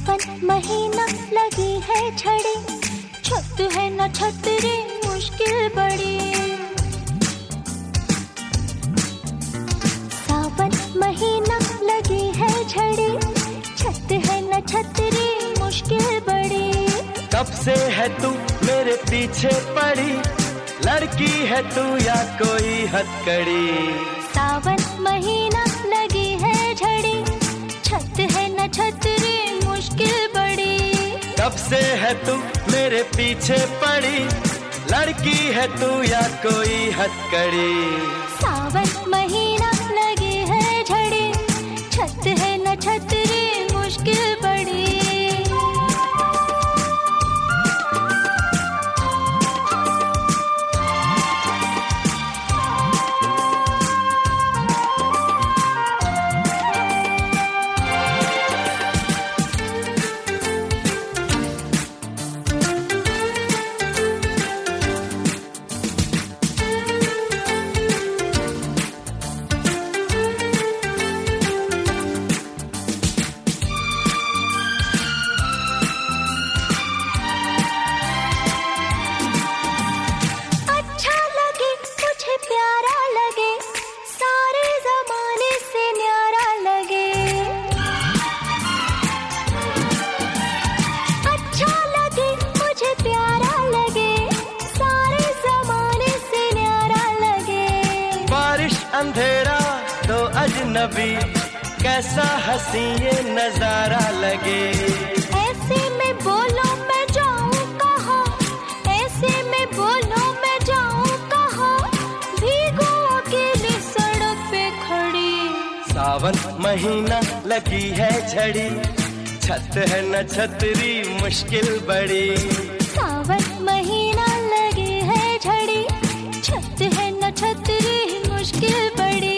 सावन महीना लगी है झड़ी, छत है न छतरी मुश्किल बड़ी। सावन महीना लगी है झड़ी, छत है न छतरी मुश्किल बड़ी। कब से है तू मेरे पीछे पड़ी, लड़की है तू या कोई हथकड़ी। सावन महीना लगी है झड़ी, छत है न छतरी मुश्किल बड़ी। कब से है तू मेरे पीछे पड़ी, लड़की है तू या कोई हथकड़ी। सावन महीना लगी है झड़ी, छत है न छतरी मुश्किल बड़ी। प्यारा लगे, सारे जमाने से न्यारा लगे। अच्छा लगे मुझे प्यारा लगे, सारे जमाने से न्यारा लगे। बारिश अंधेरा तो अजनबी, कैसा हंसी ये नजारा लगे। ऐसे में बोलो मैं जाऊं कहाँ, ऐसे में बोलो मैं जाऊं कहाँ, भीगो अकेले सड़क पे खड़ी। सावन महीना लगी है झड़ी, छत है न छतरी मुश्किल बड़ी। सावन महीना लगी है झड़ी, छत है न छतरी मुश्किल बड़ी।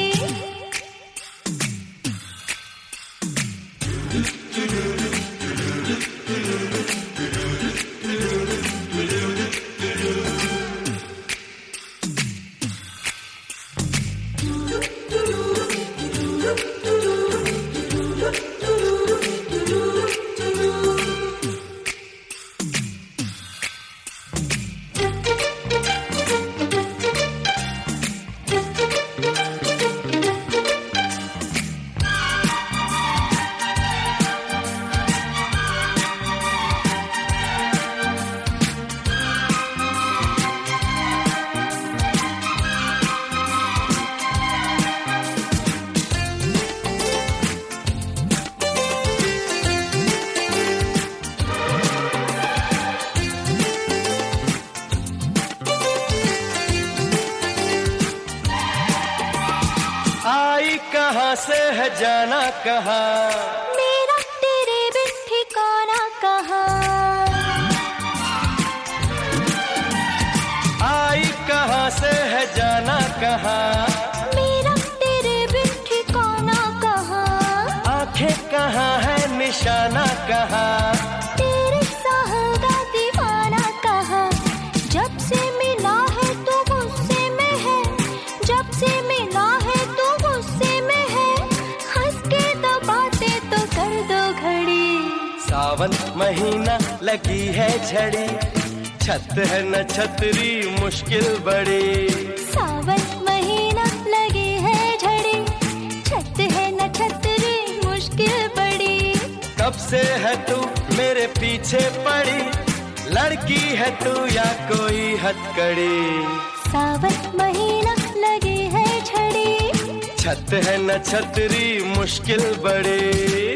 आई कहाँ से है जाना कहाँ, मेरा तेरे बिन ठिकाना कहाँ। आई कहाँ से है जाना कहाँ, मेरा तेरे बिन ठिकाना कहाँ। आंखें कहाँ है निशाना कहाँ, तेरे साहगा दीवाना कहाँ। जब से मिला है तू गुस्से में है, जब से मिला है तू गुस्से में है, हंस के दबाते तो कर दो घड़ी। सावन महीना लगी है झड़ी, छत है न छतरी मुश्किल बड़ी। सावन महीना लगी है झड़ी, छत है न छतरी मुश्किल बड़ी। कब से है तू मेरे पीछे पड़ी, लड़की है तू या कोई हथकड़ी। सावन महीना लगी है झड़ी, छत है न छतरी मुश्किल बड़ी।